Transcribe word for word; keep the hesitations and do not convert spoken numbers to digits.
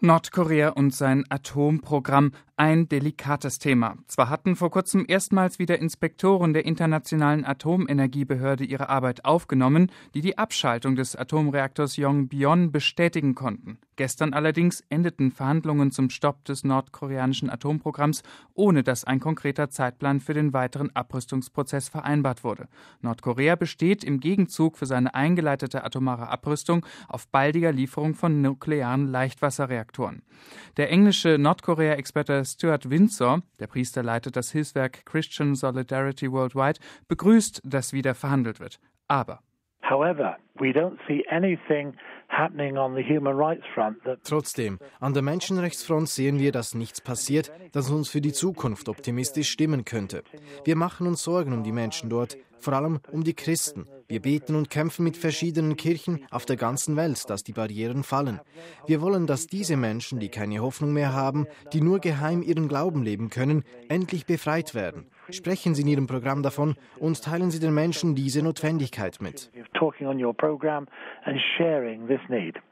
Nordkorea und sein Atomprogramm, ein delikates Thema. Zwar hatten vor kurzem erstmals wieder Inspektoren der Internationalen Atomenergiebehörde ihre Arbeit aufgenommen, die die Abschaltung des Atomreaktors Yongbyon bestätigen konnten. Gestern allerdings endeten Verhandlungen zum Stopp des nordkoreanischen Atomprogramms, ohne dass ein konkreter Zeitplan für den weiteren Abrüstungsprozess vereinbart wurde. Nordkorea besteht im Gegenzug für seine eingeleitete atomare Abrüstung auf baldiger Lieferung von nuklearen Leichtwasserreaktoren. Der englische Nordkorea-Experte Stuart Windsor, der Priester leitet das Hilfswerk Christian Solidarity Worldwide, begrüßt, dass wieder verhandelt wird. Aber However, we don't see anything happening on the human rights front that Trotzdem, an der Menschenrechtsfront sehen wir, dass nichts passiert, das uns für die Zukunft optimistisch stimmen könnte. Wir machen uns Sorgen um die Menschen dort, vor allem um die Christen. Wir beten und kämpfen mit verschiedenen Kirchen auf der ganzen Welt, dass die Barrieren fallen. Wir wollen, dass diese Menschen, die keine Hoffnung mehr haben, die nur geheim ihren Glauben leben können, endlich befreit werden. Sprechen Sie in Ihrem Programm davon und teilen Sie den Menschen diese Notwendigkeit mit. talking on your program and sharing this need.